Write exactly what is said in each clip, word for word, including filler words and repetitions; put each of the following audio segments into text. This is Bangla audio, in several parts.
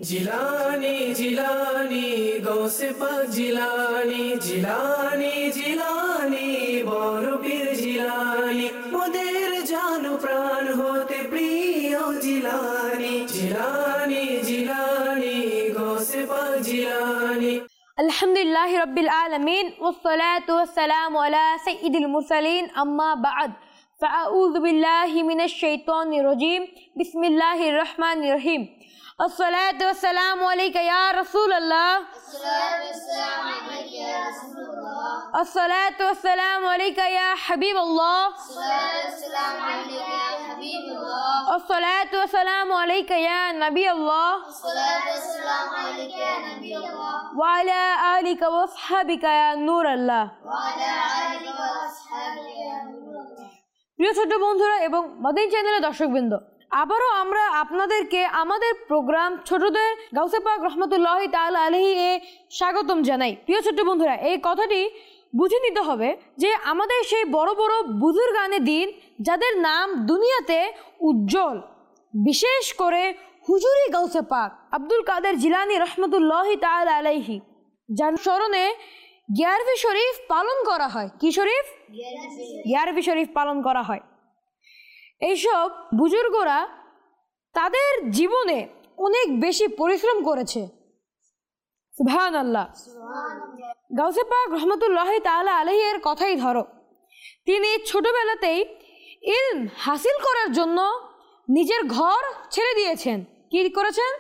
জিলানি জিলানি গৌসে পাক জিলানি জিলানি জিলানি বড় পীর জিলানি মোদের জানো প্রাণ হতে প্রিয় জিলানি জিলানি জিলানি গৌসে পাক জিলানি। আলহামদুলিল্লাহি রাব্বিল আলামিন ওয়াসসালাতু ওয়াসসালামু আলা সাইয়্যিদিল মুরসালিন আম্মা বা'দ ফাআউযু বিল্লাহি মিনাশ শাইতানির রাজীম বিসমিল্লাহির রহমানির রহিম। আসসালাতু ওয়াসসালামু আলাইকা ইয়া রাসূলুল্লাহ আসসালাতু ওয়াসসালামু আলাইকা ইয়া হাবিবাল্লাহ আসসালাতু ওয়াসসালামু আলাইকা ইয়া নাবিয়াল্লাহ ওয়া আলা আলিকা ওয়া আসহাবিকা ইয়া নূরাল্লাহ। প্রিয় ছোট বন্ধুরা এবং মাদানী চ্যানেলের দর্শকবৃন্দ, আবারও আমরা আপনাদেরকে আমাদের প্রোগ্রাম ছোটদের গাউসে পাক রহমতুল্লাহি তাআলা আলাইহি এ স্বাগতম জানাই। প্রিয় ছোট বন্ধুরা, এই কথাটি বুঝে নিতে হবে যে আমাদের সেই বড় বড় বুজুর্গানে দিন যাদের নাম দুনিয়াতে উজ্জ্বল, বিশেষ করে হুজুরি গাউসে পাক আব্দুল কাদের জিলানী রহমতুল্লাহি তাআলা আলাইহি, যার স্মরণে গ্যারভি শরীফ পালন করা হয়। কি শরীফ? গ্যারভি শরীফ পালন করা হয়। এইসব বুজুর্গরা তাদের জীবনে অনেক বেশি পরিশ্রম করেছে। সুবহানাল্লাহ। গাউসে পাক রহমতুল্লাহি তাআলা আলাইহি এর কথাই ধরো, তিনি ছোটবেলাতেই ইলম হাসিল করার জন্য নিজের ঘর ছেড়ে দিয়েছেন। কি করেছেন?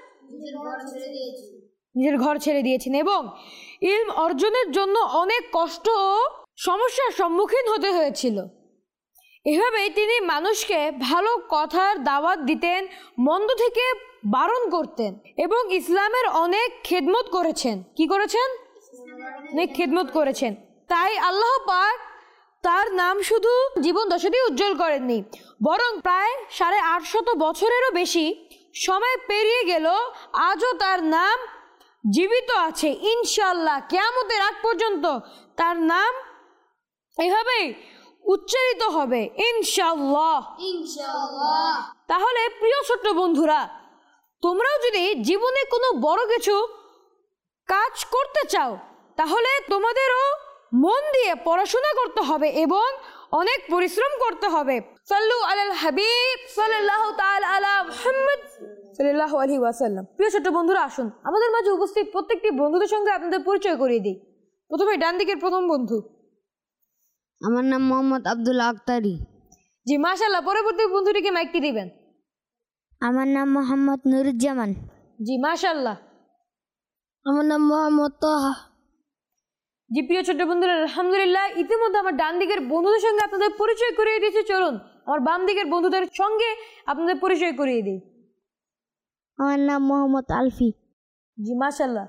নিজের ঘর ছেড়ে দিয়েছেন এবং ইলম অর্জনের জন্য অনেক কষ্ট ও সমস্যার সম্মুখীন হতে হয়েছিল। এভাবেই তিনি মানুষকে ভালো কথার দাওয়াত দিতেন, মন্দ থেকে বারণ করতেন এবং ইসলামের অনেক খেদমত করেছেন। কি করেছেন? অনেক খেদমত করেছেন। তাই আল্লাহ পাক তার নাম শুধু জীবন দশাতেই উজ্জ্বল করেননি, বরং প্রায় সাড়ে আটশত বছরেরও বেশি সময় পেরিয়ে গেল, আজও তার নাম জীবিত আছে। ইনশাআল্লাহ কিয়ামতের আগ পর্যন্ত তার নাম এভাবেই উচ্চারিত হবে ইনশাআল্লাহ। ইনশাআল্লাহ। তাহলে প্রিয় ছোট্ট বন্ধুরা, তোমরাও যদি জীবনে কোনো বড় কিছু কাজ করতে চাও, তাহলে তোমাদেরও মন দিয়ে পড়াশোনা করতে হবে এবং অনেক পরিশ্রম করতে হবে। সাল্লু আলাল হাবিব সাল্লাল্লাহু তাআলা আলা মুহাম্মদ সাল্লাল্লাহু আলাইহি ওয়াসাল্লাম। প্রিয় ছোট্ট বন্ধুরা, আসুন আমাদের মাঝে উপস্থিত প্রত্যেকটি বন্ধুদের সঙ্গে আপনাদের পরিচয় করিয়ে দিই। প্রথমে ডান দিকের প্রথম বন্ধু। আমার নাম মোহাম্মদ আব্দুল আক্তারি। জি মাশাআল্লাহ। পরবর্তী বন্ধুটিকে মাইকটি দিবেন। আমার নাম মোহাম্মদ নুরুজ্জামান। জি মাশাআল্লাহ। আমার নাম মোহাম্মদ তাহা। জি প্রিয় ছোট্ট বন্ধুরা, আলহামদুলিল্লাহ ইতিমধ্যে আমার ডান দিকের বন্ধুদের সঙ্গে আপনাদের পরিচয় করিয়ে দিয়েছি। চলুন আমার বাম দিকের বন্ধুদের সঙ্গে আপনাদের পরিচয় করিয়ে দিই। আমার নাম মোহাম্মদ আলফি। জি মাশাআল্লাহ।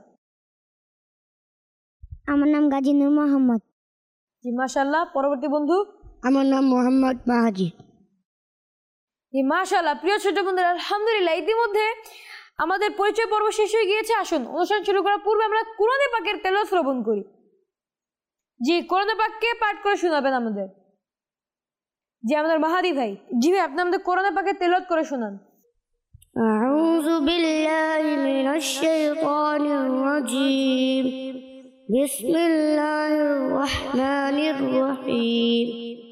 আমার নাম গাজী নূর মোহাম্মদ। জি মাশাআল্লাহ। পরবর্তী বন্ধু। আমার নাম মোহাম্মদ মাহাজি। জি মাশাআল্লাহ। প্রিয় ছোট বন্ধুরা, আলহামদুলিল্লাহ ইতিমধ্যে আমাদের পরিচয় পর্ব শেষ হয়ে গিয়েছে। আসুন অনুষ্ঠান শুরু করার পূর্বে আমরা কোরআনে পাকের তেলাওয়াত শ্রবণ করি। জি কোরআনে পাক কে পাঠ করে শোনাবেন আমাদের? জি আমাদের মাহাদি ভাই। জি ভাই, আপনি আমাদের কোরআনে পাকের তেলাওয়াত করে শোনান। আউযু বিল্লাহি মিনাশ শাইতানির রাজীম। বিসমিল্লাহির রহমানির রহিম।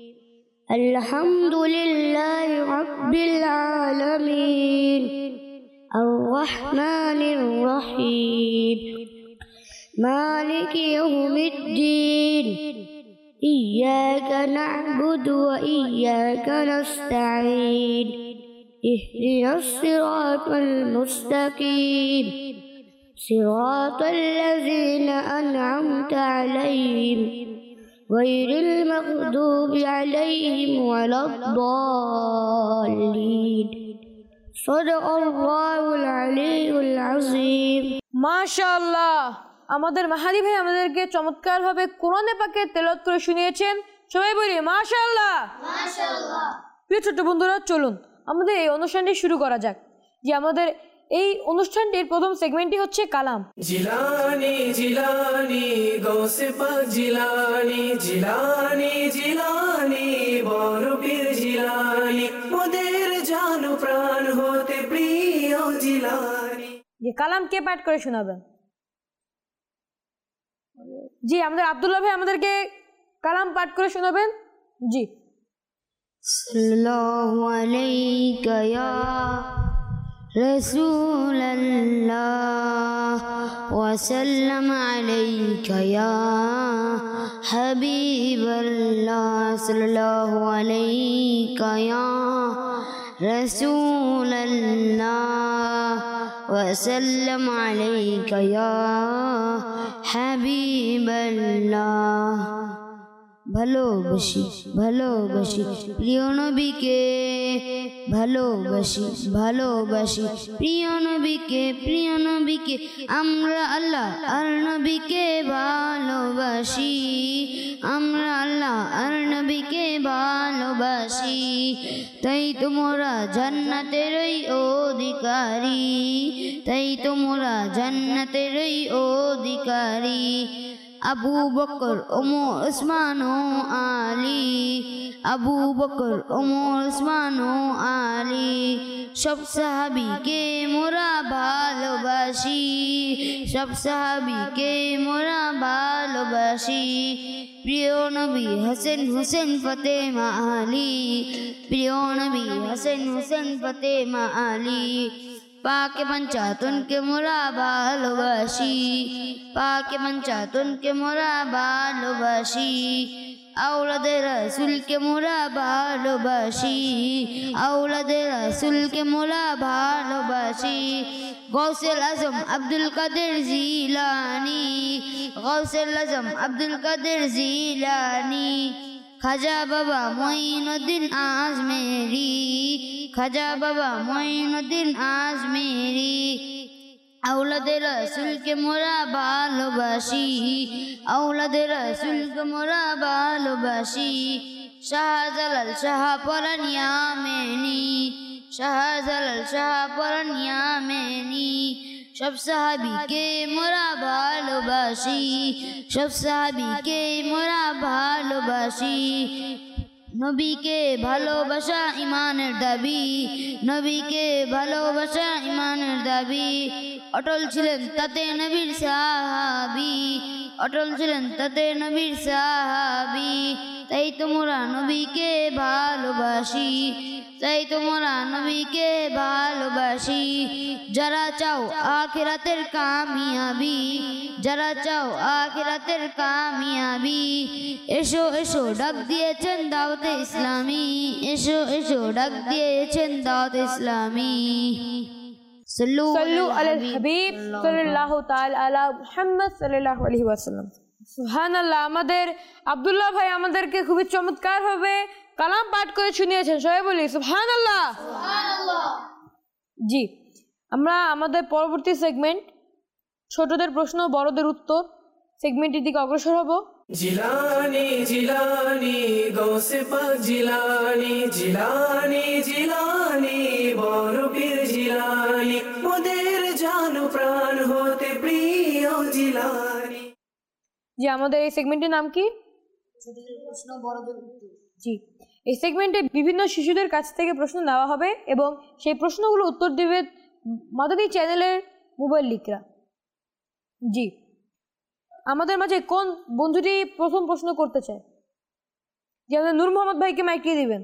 আলহামদুলিল্লাহি রাব্বিল আলামিন আর রহমানির রহিম মালিকি ইয়াউমিদ্দিন ইয়্যাকা না'বুদু ওয়া ইয়্যাকা নাস্তাঈন ইহদিনাস সিরাতাল মুস্তাকিম সিরাতাল লাযীনা আন'আমতা আলাইহিম গায়রিল মাগদুবি আলাইহিম ওয়ালাদ-দাল্লিন। সাদাকাল্লাহুল আলিয়্যুল আযীম। মাশাআল্লাহ। আমাদের মাহাদি ভাই আমাদেরকে চমৎকারভাবে কোরআনে পাকের তেলাওয়াত করে শুনিয়েছেন। সবাই বলি মাশাআল্লাহ। মাশাআল্লাহ। প্রিয় ছোট্ট বন্ধুরা, চলুন আমাদের এই অনুষ্ঠানটি শুরু করা যাক। যে আমাদের এই অনুষ্ঠানটির প্রথম সেগমেন্টটি হচ্ছে কালাম। জিলানি জিলানি গৌসে পাক জিলানি জিলানি জিলানি বড় পীর জিলানি মোদের জানো প্রাণ হতে প্রিয় জিলানি। জি কালাম কে পাঠ করে শোনাবেন? জি আমাদের আব্দুল্লাহ ভাই আমাদেরকে কালাম পাঠ করে শোনাবেন। জি সাল্লাল্লাহু আলাইকা ইয়া রাসূলাল্লাহ ওয়া সাল্লাম আলাইকা ইয়া হাবিবাল্লাহ সাল্লাল্লাহু আলাইকা ইয়া রাসূলাল্লাহ ওয়া সাল্লাম আলাইকা ইয়া হাবিবাল্লাহ। ভালোবাসি ভালোবাসি প্রিয় নবীকে, ভালোবাসি ভালোবাসি প্রিয় নবীকে, প্রিয় নবীকে আমরা আল্লাহ আর নবীকে ভালোবাসি, আমরা আল্লাহ আর নবীকে ভালোবাসি। তাই তোমরা জান্নাতেরই অধিকারী, তাই তোমরা জান্নাতেরই অধিকারী। আবু বকর ওমর উসমান ও আলী, আবু বকর ওমর উসমান ও আলী সব সাহাবীকে মোরা ভালোবাসি, সব সাহাবীকে মোরা ভালোবাসি। প্রিয় নবী হাসান হুসেন ফাতেমা আলী, প্রিয় নবী হাসান হুসেন ফাতেমা আলী পাকে পঞ্চাতনকে মোরা ভালোবাসি, পাকে পঞ্চাতনকে মোরা ভালোবাসি। আওলাদে রাসূলকে মোরা ভালোবাসি, আওলাদে রাসূলকে মোরা ভালোবাসি। গৌসুল আজম আব্দুল কাদের জিলানী, গৌসুল আজম আব্দুল কাদের জিলানী। খাজা বাবা মঈনুদ্দিন আজমেরি, খাজা বাবা মঈনুদ্দিন আজমেরি। আওলাদে রাসূলকে মোরা ভালোবাসি, আওলাদে রাসূলকে মোরা ভালোবাসি। শাহজালাল শাহ পরান ইয়ামেনি, শাহজালাল শাহ পরান ইয়ামেনি সব সাহাবীকে মোরা ভালোবাসি, সব সাহাবীকে মোরা ভালোবাসি। নবীকে ভালোবাসা ইমানের দাবি, নবীকে ভালোবাসা ইমানের দাবি। অটল ছিলেন তাতে নবীর সাহাবী, অটল ছিলেন তাতে নবীর সাহাবী। তাই তোমরা নবীকে ভালোবাসি, তাই তোমরা নবীকে ভালোবাসি। যারা চাও আখিরাতের কামিয়াবি, যারা চাও আখিরাতের কামিয়াবি। এসো এসো ডাক দিয়েছেন দাওয়াতে ইসলামী, এসো এসো ডাক দিয়েছেন দাওয়াতে ইসলামী। সাল্লু আলাল হাবিব সাল্লাল্লাহু তাআলা আলা মুহাম্মদ সাল্লাল্লাহু আলাইহি ওয়াসাল্লাম। সুবহানাল্লাহ। আমাদের আব্দুল্লাহ ভাই আমাদেরকে খুবই চমৎকার ভাবে কালাম পাঠ করে শুনিয়েছেন, সবাই বলি সুবহানাল্লাহ। জি আমরা আমাদের পরবর্তী সেগমেন্ট ছোটদের প্রশ্ন বড়দের উত্তর সেগমেন্টের দিকে অগ্রসর হব। জিলানি জিলানি গৌসে পাক জিলানি, জিলানি জিলানি বড় পীর জিলানি, মোদের জানো প্রাণ হতে প্রিয় জিলানি। জি আমাদের এই সেগমেন্টের নাম কি? ছোটদের প্রশ্ন বড়দের উত্তর। জি এই সেগমেন্টে বিভিন্ন শিশুদের কাছ থেকে প্রশ্ন নেওয়া হবে এবং সেই প্রশ্নগুলো উত্তর দেবে মাদানী চ্যানেলের মোবাইল লিকরা। জি আমাদের মাঝে কোন বন্ধুটি প্রথম প্রশ্ন করতে চায়? যে আমাদের নূর মোহাম্মদ ভাইকে মাইক দিয়ে দিবেন।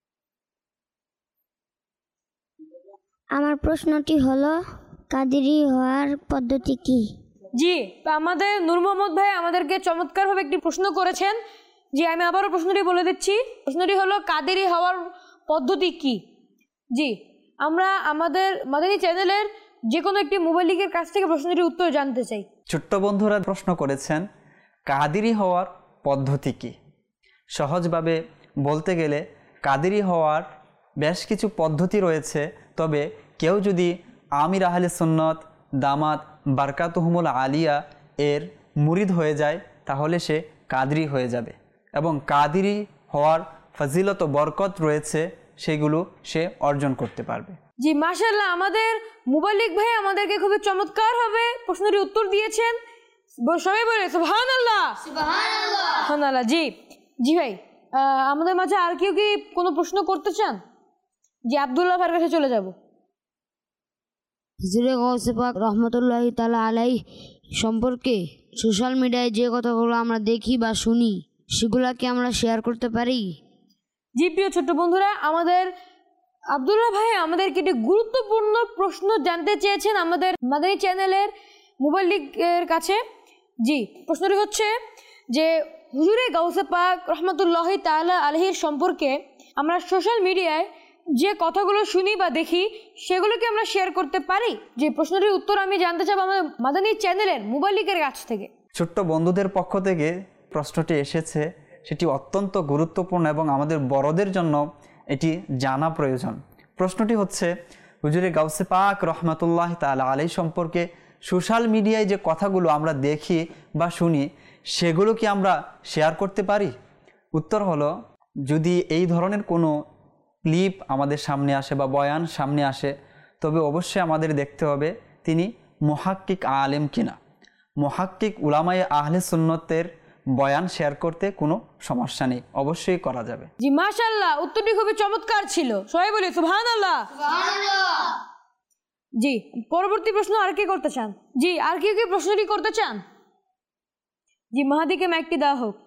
আমার প্রশ্নটি হলো কাদেরি হওয়ার পদ্ধতি কি? জি তো আমাদের নূর মোহাম্মদ ভাই আমাদেরকে চমৎকারভাবে একটি প্রশ্ন করেছেন। জি আমি আবারও প্রশ্নটি বলে দিচ্ছি। প্রশ্নটি হলো কাদেরি হওয়ার পদ্ধতি কি? জি আমরা আমাদের মাদানী চ্যানেলের যে কোনো একটি মোবাইল লিকের কাছ থেকে প্রশ্নটির উত্তর জানতে চাই। ছোট্ট বন্ধুরা প্রশ্ন করেছেন কাদেরি হওয়ার পদ্ধতি কি? সহজভাবে বলতে গেলে কাদেরি হওয়ার বেশ কিছু পদ্ধতি রয়েছে, তবে কেউ যদি আমির আহলে সুন্নত দামাত বারকাতুহুমুল আলিয়া এর মুরিদ হয়ে যায় তাহলে সে কাদরি হয়ে যাবে এবং কাদেরি হওয়ার ফজিলত ও বরকত রয়েছে সেগুলো সে অর্জন করতে পারবে। জি মাশাআল্লাহ আমাদের মুবাল্লিক ভাই আমাদেরকে খুবই চমৎকারভাবে প্রশ্নটির উত্তর দিয়েছেন। সবাই বলে সুবহানাল্লাহ সুবহানাল্লাহ সুবহানাল্লাহ। জি জি ভাই আমাদের মাঝে আর কেউ কি কোনো প্রশ্ন করতে চান? জি আব্দুল্লাহ ভাইয়ের কাছে চলে যাব। হুজুরে গাউসে পাক রহমতুল্লাহি তাআলা আলাইহি সম্পর্কে সোশ্যাল মিডিয়ায় যে কথাগুলো আমরা দেখি বা শুনি সেগুলা কি আমরা শেয়ার করতে পারি? জি প্রিয় ছোট্ট বন্ধুরা, আমাদের আব্দুল্লাহ ভাই আমাদেরকে একটি গুরুত্বপূর্ণ প্রশ্ন জানতে চেয়েছেন আমাদের মাদানী চ্যানেলের মোবাইল লিগের কাছে। জি, প্রশ্নটি হচ্ছে যে হুজুরে গাউসে পাক রহমতুল্লাহি তাআলা আলাইহির সম্পর্কে আমরা সোশ্যাল মিডিয়ায় যে কথাগুলো শুনি বা দেখি সেগুলো কি আমরা শেয়ার করতে পারি? যে প্রশ্নটির উত্তর আমি জানতে চাই আমাদের মাদানী চ্যানেলের মোবাইল লিগের কাছ থেকে। ছোট্ট বন্ধুদের পক্ষ থেকে প্রশ্নটি এসেছে, সেটি অত্যন্ত গুরুত্বপূর্ণ এবং আমাদের বড়দের জন্য এটি জানা প্রয়োজন। প্রশ্নটি হচ্ছে, হুজুরে গাউসে পাক রহমতুল্লাহ তাআলা আলাইহি সম্পর্কে সোশ্যাল মিডিয়ায় যে কথাগুলো আমরা দেখি বা শুনি সেগুলো কি আমরা শেয়ার করতে পারি? উত্তর হলো, যদি এই ধরনের কোনো ক্লিপ আমাদের সামনে আসে বা বয়ান সামনে আসে তবে অবশ্যই আমাদের দেখতে হবে তিনি মুহাক্কিক আলেম কিনা। মুহাক্কিক উলামায়ে আহলে সুন্নতের বয়ান শেয়ার করতে কোনো সমস্যা নেই, অবশ্যই করা যাবে। জি মাশাআল্লাহ, উত্তরটি খুবই চমৎকার ছিল, সবাই বলি সুবহানাল্লাহ। জি, পরবর্তী প্রশ্ন আর কি করতে চান? জি, আর কি কি প্রশ্নটি করতে চান? জি, মাহাদিকে মাইকটি দেওয়া হোক।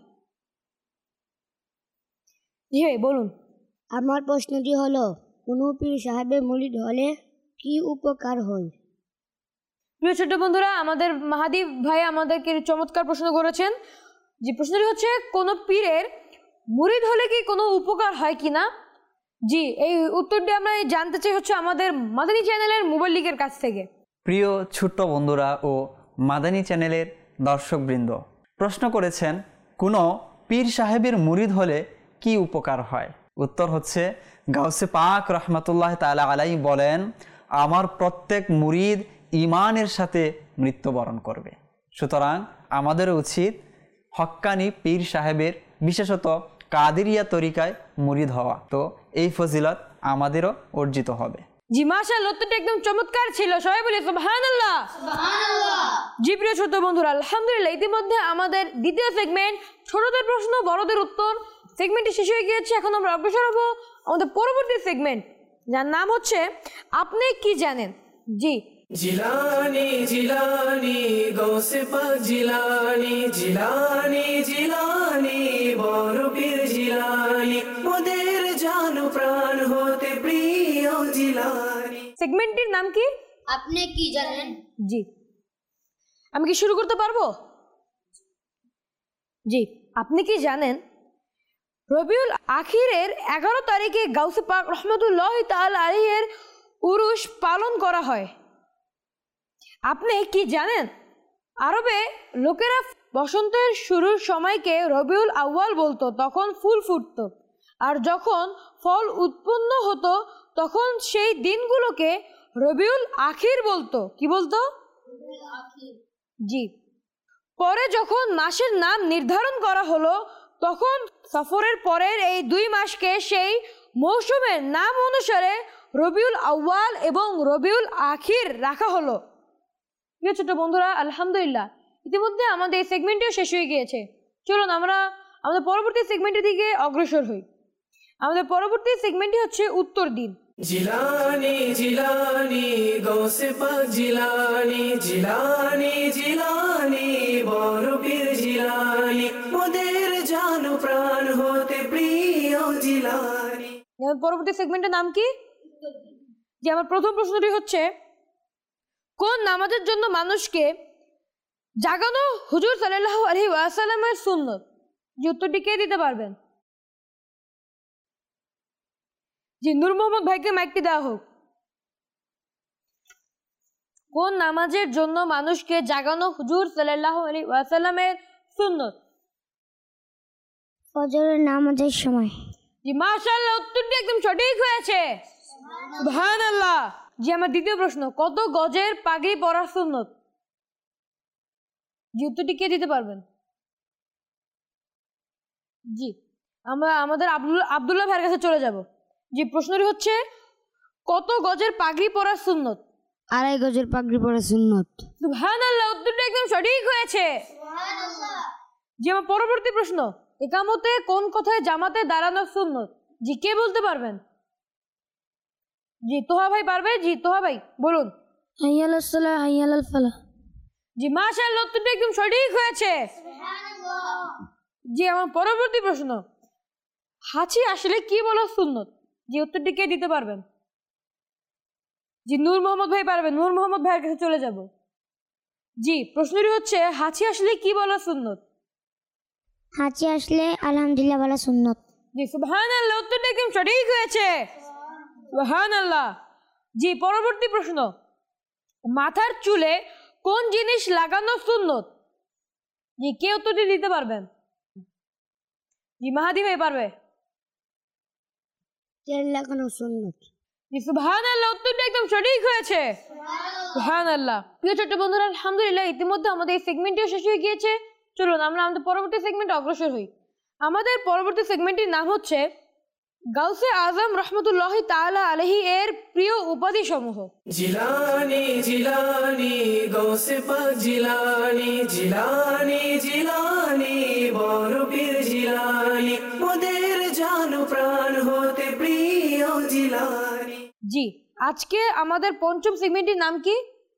জি ভাই বলুন। আমার প্রশ্নটি হলো, কোনো পীর সাহেবের মুরিদ হলে কি উপকার হয়? প্রিয় ছোট বন্ধুরা, আমাদের মাহাদি ভাই আমাদেরকে চমৎকার প্রশ্ন করেছেন। যে প্রশ্নটি হচ্ছে, কোনো পীরের মুরিদ হলে কি কোনো উপকার হয় কিনা? জি, এই উত্তরটি আমরা জানতে চাই হচ্ছে আমাদের মাদানী চ্যানেলের মোবাইল লিগের কাছ থেকে। প্রিয় ছোট্ট বন্ধুরা ও মাদানী চ্যানেলের দর্শকবৃন্দ, প্রশ্ন করেছেন কোনো পীর সাহেবের মুরিদ হলে কি উপকার হয়? উত্তর হচ্ছে, গাউসে পাক রহমতুল্লাহ তাআলা আলাইহি বলেন, আমার প্রত্যেক মুরিদ ঈমানের সাথে মৃত্যুবরণ করবে। সুতরাং আমাদের উচিত হক্কানি পীর সাহেবের, বিশেষত কাদেরিয়া তরিকায় মুরিদ হওয়া। তো এই ফজিলত আমাদেরও অর্জিত হবে। জি মাশাআল্লাহ, উত্তরটি একদম চমৎকার ছিল, সবাই বলি সুবহানাল্লাহ। জি প্রিয় ছোট বন্ধুরা, আলহামদুলিল্লাহ ইতিমধ্যে আমাদের দ্বিতীয় সেগমেন্ট ছোটদের প্রশ্ন বড়দের উত্তর সেগমেন্টটি শেষ হয়ে গিয়েছে। এখন আমরা অগ্রসর হব আমাদের পরবর্তী সেগমেন্ট, যার নাম হচ্ছে আপনি কি জানেন। জি, জিলানি জিলানি গৌসে পাক জিলানি, জিলানি জিলানি বড় পীর জিলানি, মোদের জানো প্রাণ হতে প্রিয় জিলানি। সেগমেন্টটির নাম কি? আপনি কি জানেন। জি, আমি কি শুরু করতে পারবো? জি, আপনি কি জানেন রবিউল আখিরের এগারো তারিখে গাউসে পাক রহমতুল্লাহ তাআলা আলাইহির উরুস পালন করা হয়? আপনি কি জানেন আরবে লোকেরা বসন্তের শুরুর সময়কে রবিউল আউয়াল বলতো, তখন ফুল ফুটতো, আর যখন ফল উৎপন্ন হতো তখন সেই দিনগুলোকে রবিউল আখির বলতো। কি বলতো? জি, পরে যখন মাসের নাম নির্ধারণ করা হলো তখন সফরের পরের এই দুই মাসকে সেই মৌসুমের নাম অনুসারে রবিউল আউয়াল এবং রবিউল আখির রাখা হলো। প্রিয় ছোট বন্ধুরা, আলহামদুলিল্লাহ ইতিমধ্যে আমাদের এই সেগমেন্টটিও শেষ হয়ে গিয়েছে। চলুন আমরা আমাদের পরবর্তী সেগমেন্টের দিকে অগ্রসর হই। আমাদের পরবর্তী সেগমেন্টটি হচ্ছে উত্তর দিন। জিলানি জিলানি গৌসে পাক জিলানি, জিলানি জিলানি বড় পীর জিলানি, মোদের জানো প্রাণ হতে প্রিয় জিলানি। পরবর্তী সেগমেন্টের নাম কি? যে আমার প্রথম প্রশ্নটি হচ্ছে, কোন নামাজের জন্য মানুষকে জাগানো হুজুর সাল্লাল্লাহু আলাইহি ওয়াসাল্লামের সুন্নত? যে উত্তরটি কে দিতে পারবেন? জি, নূর মোহাম্মদ ভাইকে মাইকটি দেওয়া হোক। কোন নামাজের জন্য মানুষকে জাগানো হুজুর সাল্লাল্লাহু আলাইহি ওয়াসাল্লামের সুন্নত? ফজরের নামাজের সময়। জি মাশাআল্লাহ, উত্তরটি একদম সঠিক হয়েছে, সুবহানাল্লাহ। জি, আমার দ্বিতীয় প্রশ্ন, কত গজের পাগড়ি পরা সুন্নত? জি, উত্তরটি কে দিতে পারবেন? জি, আমরা আমাদের আব্দুল আব্দুল্লাহ ভাইয়ের কাছে চলে যাব। জি, প্রশ্নটি হচ্ছে, কত গজের পাগড়ি পরা সুন্নত? আড়াই গজের পাগড়ি পরা সুন্নত। সুবহানাল্লাহ, উত্তরটি একদম সঠিক হয়েছে, সুবহানাল্লাহ। জি, আমার পরবর্তী প্রশ্ন, ইকামতে কোন কথায় জামাতে দাঁড়ানো সুন্নত? জি, কে বলতে পারবেন? জি, তোহা ভাই পারবে। জি, তোহা ভাই বলুন। হাইয়াল আসসালাহ হাইয়াল আল ফালাহ। জি মাশাআল্লাহ, উত্তরটা একদম সঠিক হয়েছে। জি আমার পরবর্তী প্রশ্ন, হাঁচি আসলে কি বলা সুন্নত? জি উত্তরটি কে দিতে পারবেন? জি নূর মোহাম্মদ ভাই পারবেন, নূর মোহাম্মদ ভাইয়ের কাছে চলে যাব। জি প্রশ্নটি হচ্ছে, হাঁচি আসলে কি বলা সুন্নত? হাঁচি আসলে আলহামদুলিল্লাহ বলা সুন্নত। জি সুবহানাল্লাহ, উত্তরটা একদম সঠিক হয়েছে। সুবহানাল্লাহ। জি পরবর্তী প্রশ্ন, মাথার চুলে কোন জিনিস লাগানো সুন্নত? জি কে উত্তরটি দিতে পারবেন? জি মাহাদি ভাই পারবে। তেল লাগানো সুন্নত। জি সুবহানাল্লাহ, উত্তরটা একদম সঠিক হয়েছে। সুবহানাল্লাহ। প্রিয় ছোট্ট বন্ধুরা, আলহামদুলিল্লাহ ইতিমধ্যে আমাদের এই সেগমেন্টটিও শেষ হয়ে গিয়েছে। চলুন আমরা আমাদের পরবর্তী সেগমেন্টে অগ্রসর হই। আমাদের পরবর্তী সেগমেন্টটির নাম হচ্ছে গাউসে আজম রহমতুল্লাহ তাআলা আলাইহি এর প্রিয় উপাধি সমূহ। জিলানি জিলানি গৌসে পাক জিলানি, জিলানি জিলানি বড় পীর জিলানি, মোদের জান প্রাণ হতে প্রিয় জিলানি। জি আজকে আমাদের পঞ্চম সেগমেন্টটির নাম কি?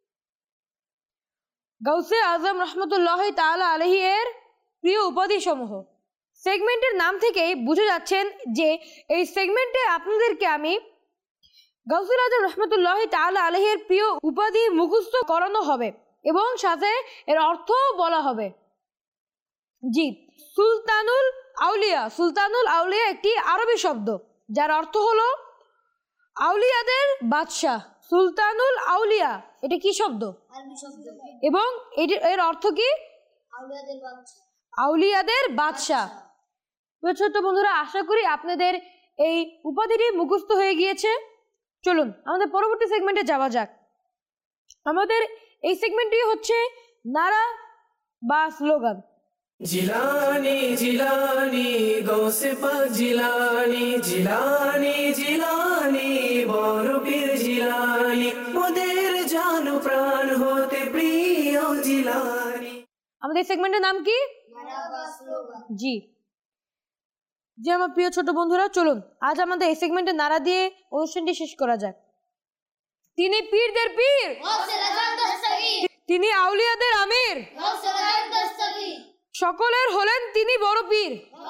গাউসে আজম রহমতুল্লাহ তাআলা আলাইহি এর প্রিয় উপাধি সমূহ। সেগমেন্টের নাম থেকেই বুঝে যাচ্ছেন যে এই সেগমেন্টে আপনাদেরকে আমি গাউসুল আজম রহমতুল্লাহ তাআলা আলাইহি এর প্রিয় উপাধি মুখস্থ করানো হবে এবং সাথে এর অর্থও বলা হবে। জি সুলতানুল আউলিয়া, সুলতানুল আউলিয়া একটি আরবি শব্দ যার অর্থ হলো আউলিয়াদের বাদশাহ। সুলতানুল আউলিয়া এটা কি শব্দ? এবং এর অর্থ কি? আউলিয়াদের বাদশাহ। ছোট বন্ধুরা, আশা করি আপনাদের এই উপাধিটি মুখস্থ হয়ে গিয়েছে। চলুন আমাদের পরবর্তী সেগমেন্টে যাওয়া যাক। আমাদের এই সেগমেন্টটি হচ্ছে নারা বা স্লোগান। জিলানি জিলানি গৌসে পাক জিলানি, জিলানি জিলানি বড় পীর জিলানি, মোদের জান প্রাণ হতে প্রিয় জিলানি। আমাদের সেগমেন্টের নাম কি? জি জি আমার প্রিয় ছোট বন্ধুরা, চলুন আজ আমাদের এই সেগমেন্টে নারা দিয়ে অনুষ্ঠানটি শেষ করা যাক। তিনি পীরদের পীর, তিনি আউলিয়াদের আমির, সকলের হলেন তিনি বড় পীর,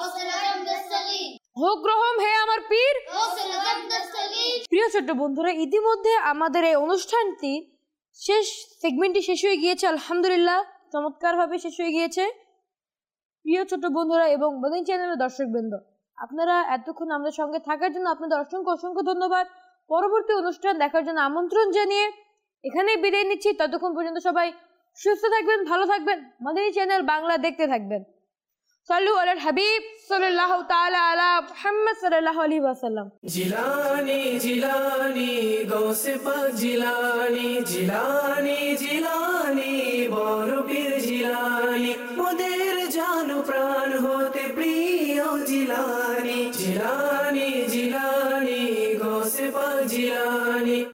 হোক রহম হে আমার পীর। প্রিয় ছোট্ট বন্ধুরা, ইতিমধ্যে আমাদের এই অনুষ্ঠানটি শেষ সেগমেন্টটি শেষ হয়ে গিয়েছে। আলহামদুলিল্লাহ চমৎকারভাবে শেষ হয়ে গিয়েছে। প্রিয় ছোট বন্ধুরা এবং মদিনী চ্যানেলের দর্শকবৃন্দ, আপনারা এতক্ষণ আমাদের সঙ্গে থাকার জন্য আপনাদের অসংখ্য অসংখ্য ধন্যবাদ। পরবর্তী অনুষ্ঠান দেখার জন্য আমন্ত্রণ জানিয়ে এখানেই বিদায় নিচ্ছি। ততক্ষণ পর্যন্ত সবাই সুস্থ থাকবেন, ভালো থাকবেন, মদিনী চ্যানেল বাংলা দেখতে থাকবেন। সাল্লু আলাল হাবিব সাল্লাল্লাহু তাআলা আলা মুহাম্মদ সাল্লাল্লাহু আলাইহি ওয়াসাল্লাম। জিলানি জিলানি গৌসে পাক জিলানি, জিলানি জিলানি বড় পীর জিলানি, মোদের জান প্রাণ হতে প্রিয় জিলানি, জিলানি জিলানি গৌসে পাক জিলানি।